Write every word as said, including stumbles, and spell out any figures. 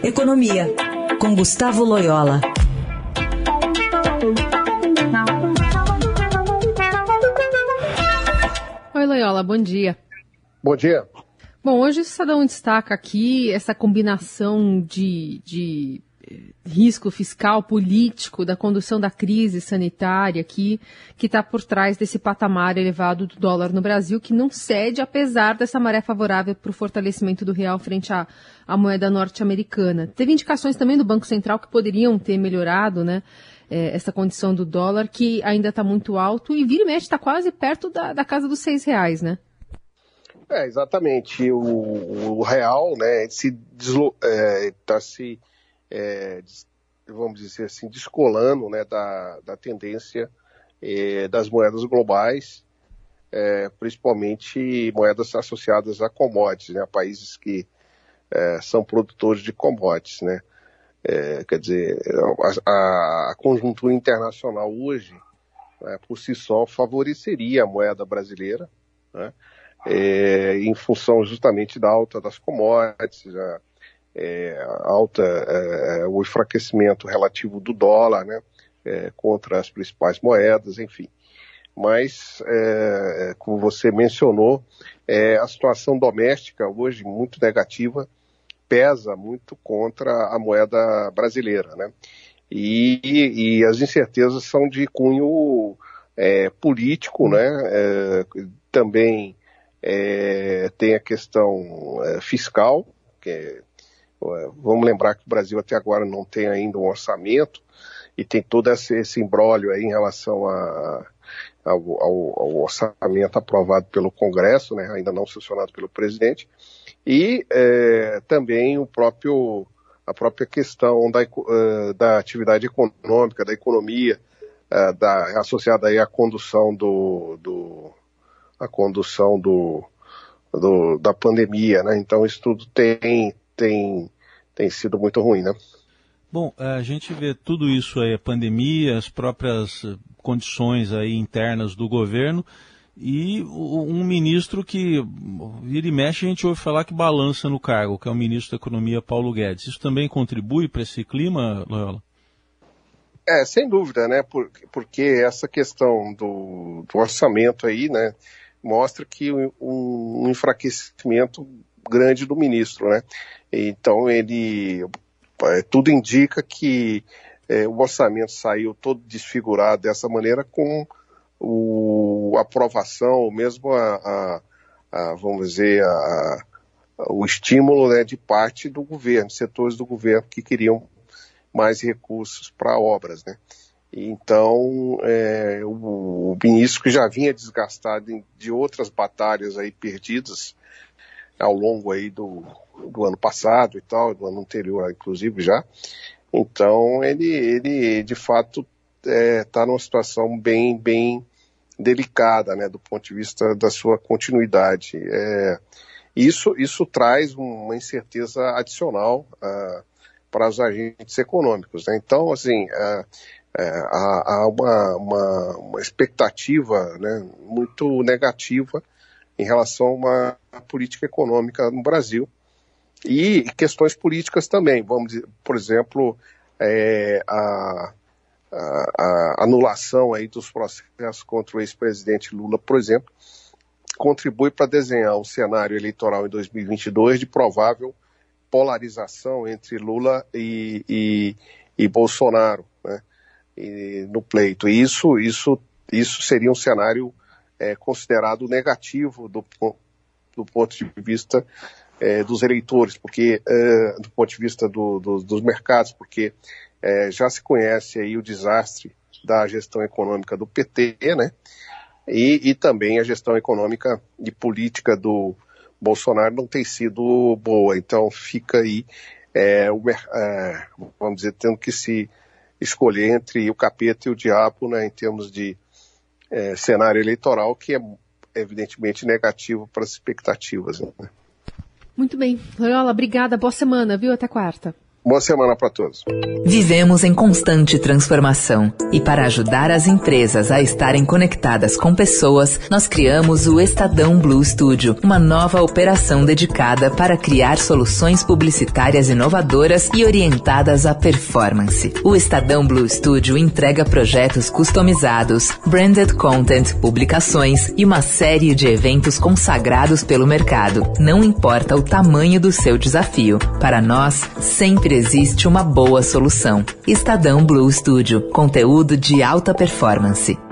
Economia, com Gustavo Loyola. Oi, Loyola, bom dia. Bom dia. Bom, hoje o Estadão destaca aqui essa combinação de, de risco fiscal, político, da condução da crise sanitária aqui, que está por trás desse patamar elevado do dólar no Brasil, que não cede, apesar dessa maré favorável para o fortalecimento do real frente à, à moeda norte-americana. Teve indicações também do Banco Central que poderiam ter melhorado, né, é, essa condição do dólar, que ainda está muito alto e vira e mexe, está quase perto da, da casa dos seis reais, né? É, exatamente. O, o real, né, se está é, se, é, vamos dizer assim, descolando, né, da, da tendência é, das moedas globais, é, principalmente moedas associadas a commodities, né, a países que é, são produtores de commodities, né. É, quer dizer, a, a conjuntura internacional hoje, né, por si só, favoreceria a moeda brasileira, né, É, em função justamente da alta das commodities, a, é, alta, é, o enfraquecimento relativo do dólar, né, é, contra as principais moedas, enfim. Mas, é, como você mencionou, é, a situação doméstica hoje muito negativa pesa muito contra a moeda brasileira, né? E, e as incertezas são de cunho é, político, né? É, também É, tem a questão é, fiscal, que é, vamos lembrar que o Brasil até agora não tem ainda um orçamento e tem todo esse, esse imbróglio aí em relação a, ao, ao, ao orçamento aprovado pelo Congresso, né, ainda não sancionado pelo presidente, e é, também o próprio, a própria questão da, da atividade econômica, da economia, da, associada aí à condução do, do a condução do, do, da pandemia, né? Então isso tudo tem, tem, tem sido muito ruim, né? Bom, a gente vê tudo isso aí, a pandemia, as próprias condições aí internas do governo e um ministro que vira e mexe, a gente ouve falar que balança no cargo, que é o ministro da Economia, Paulo Guedes. Isso também contribui para esse clima, Loyola? É, sem dúvida, né? Por, porque essa questão do, do orçamento aí, né, mostra que um, um enfraquecimento grande do ministro, né? Então ele, é, tudo indica que é, o orçamento saiu todo desfigurado dessa maneira com o, a aprovação, ou mesmo a, a, a vamos dizer, a, a, o estímulo, né, de parte do governo, setores do governo que queriam mais recursos para obras, né? Então, é, o, o ministro que já vinha desgastado em, de outras batalhas aí perdidas ao longo aí do, do ano passado e tal, do ano anterior, inclusive já. Então, ele, ele de fato está é, numa situação bem, bem delicada, né, do ponto de vista da sua continuidade. É, isso, isso traz uma incerteza adicional uh, para os agentes econômicos, né? Então, assim, uh, É, há, há uma, uma, uma expectativa, né, muito negativa em relação a uma política econômica no Brasil e questões políticas também. Vamos dizer, por exemplo, é, a, a, a anulação aí dos processos contra o ex-presidente Lula, por exemplo, contribui para desenhar um cenário eleitoral em dois mil e vinte e dois de provável polarização entre Lula e, e, e Bolsonaro, né, no pleito. E isso, isso, isso seria um cenário é, considerado negativo do, do ponto de vista é, dos eleitores, porque é, do ponto de vista do, do, dos mercados, porque é, já se conhece aí o desastre da gestão econômica do P T, né? E, e também a gestão econômica e política do Bolsonaro não tem sido boa. Então fica aí, é, o, é, vamos dizer, tendo que se escolher entre o capeta e o diabo, né, em termos de é, cenário eleitoral, que é evidentemente negativo para as expectativas, né? Muito bem. Loyola, obrigada. Boa semana, viu? Até quarta. Boa semana para todos. Vivemos em constante transformação e para ajudar as empresas a estarem conectadas com pessoas, nós criamos o Estadão Blue Studio, uma nova operação dedicada para criar soluções publicitárias inovadoras e orientadas à performance. O Estadão Blue Studio entrega projetos customizados, branded content, publicações e uma série de eventos consagrados pelo mercado. Não importa o tamanho do seu desafio, para nós sempre existe uma boa solução. Estadão Blue Studio, conteúdo de alta performance.